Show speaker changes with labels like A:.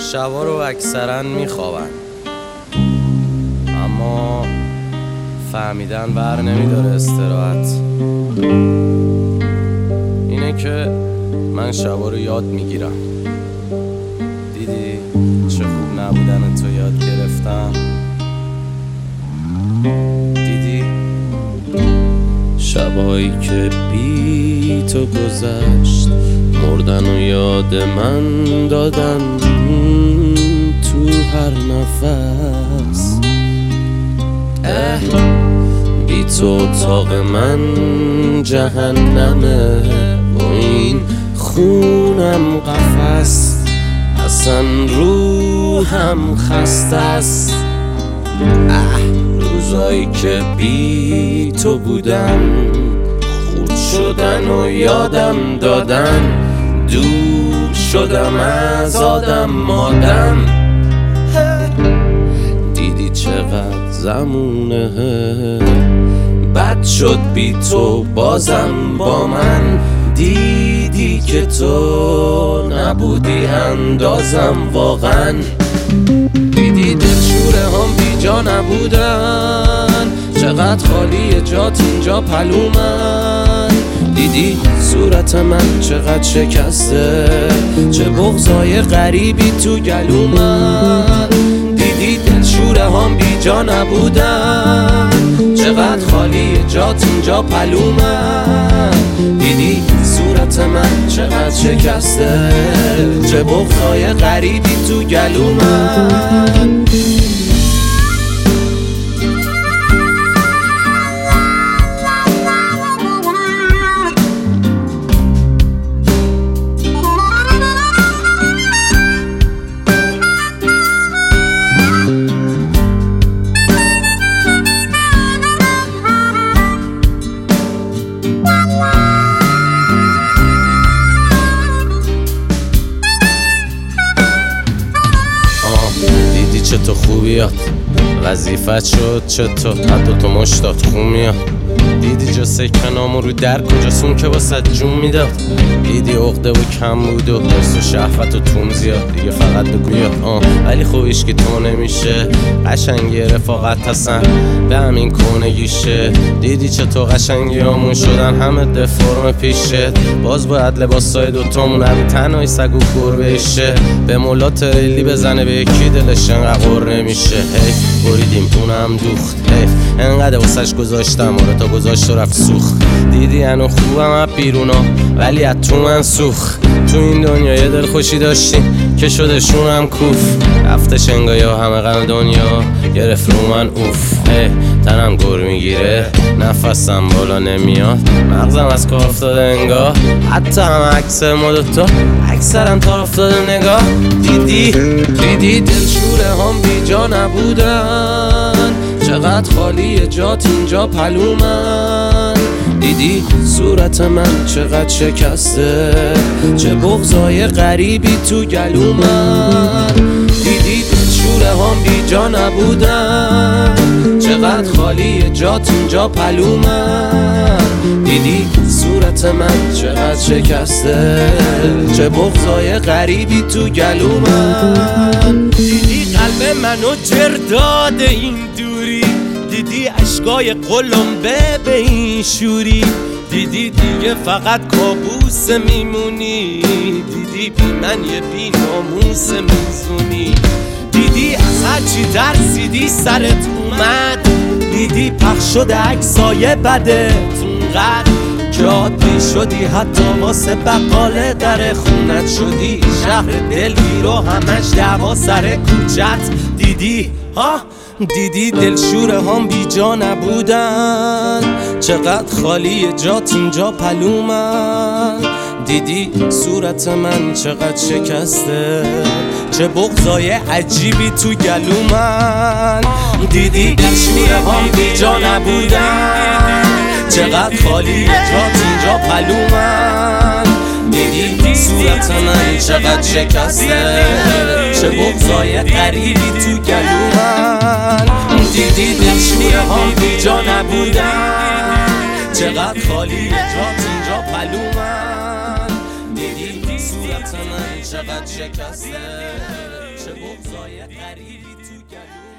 A: شبا رو اکثرا میخوابن، اما فهمیدن بر نمیداره استراحت. اینه که من شبا رو یاد میگیرم. دیدی چه خوب نبودن تو یاد گرفتم. دیدی شبایی که بی تو گذشت، مردن و یاد من دادن تو هر نفس. بی تو اتاق من جهنمه و این خونم قفس. اصلا روحم خسته است. روزایی که بی تو بودم، خورد شدن و یادم دادن. دور شدم از آدم مادم. دیدی چقدر زمونه بد شد بی تو بازم با من. دیدی که تو نبودی اندازم واقعا. دیدی دلشوره هم بی جا نبودن، چقدر خالی جات اینجا پلومن. دیدی صورت من چقدر شکسته، چه بغضای غریبی تو گلومن. دیدی دلشوره هم بی جا نبودن، چقدر خالی جات اینجا پلومن. دیدی صورت من چقدر شکسته، چه بغضای غریبی تو گلومن. دیدی چه تو خوبیات وظیفت شد، چطور حتی تو مشتات خون میاد. دیدی جا سکنامو رو در کجاسون که واسه جون میداد. دیدی عقده و کم بود و حرص و شهوت و تون زیاد. دیگه فقط بگویا ولی خوبیش که تو نمیشه. قشنگی رفاقت هستن به همین کونگیشه. دیدی چه تو قشنگی همون شدن همه دفرم پیشه. باز باید لباسای دوتامون رو تنهای سگ و گربهشه. به مولا تریلی بزنه به یکی دلش انقدر قر نمیشه. بریدیم اونم دوخت، انقدر واسش گذاشتم آره تا گذاشت و رفت سوخت. دیدی انو خوبم از بیرونا ولی از تو من سوخت. تو این دنیا یه دل خوشی داشتیم که شدشونم کوف. رفتش انگایا همه غم دنیا گرفت رو من اوف. تنم گر میگیره نفسم بالا نمیاد، مغزم از کار افتاده انگار. حتی هم عکس ما دوتا اکثرا تا افتاده نگاه. دیدی دلشوره هم بی جا نبودن، چقدر خالی جات اینجا پلومن. دیدی صورت من چقدر شکسته، چه بغضای غریبی تو گلومن. دیدی دلشوره هم بی جا نبودن، چقدر خالی جات اینجا پلومن. دیدی صورت من چقدر شکسته، چه بغضای غریبی تو گلومن. دیدی قلب منو جر داده این دوری، دیدی اشکای قلمبه به این شوری. دیدی دیگه فقط کابوس میمونی، دیدی بی من یه بی ناموس میزونی. دیدی از هرچی ترسیدی سرت اومد، دیدی پخش شده عکسای بدت اونقدر که عادی شدی. حتی واسه بقاله در خونت شدی شهر دلگیر و همش دعوا سر کوچت. دیدی دلشوره هم بی جا نبودن، چقدر خالی جات اینجا پلومن. دیدی صورت من چقدر شکسته، چه بغضای عجیبی تو گلومن. دیدی دلشوره هم بی جا نبودن، چقدر خالی جات اینجا پلومن. دیدی صورت من چقدر شکسته، چه بغضای غریبی تو گلومن. دیدی دلشوره هم بی جا نبودن، چقدر خالی جات اینجا پلومن. دیدی صورت من چقدر شکسته. غریبی تو گلوم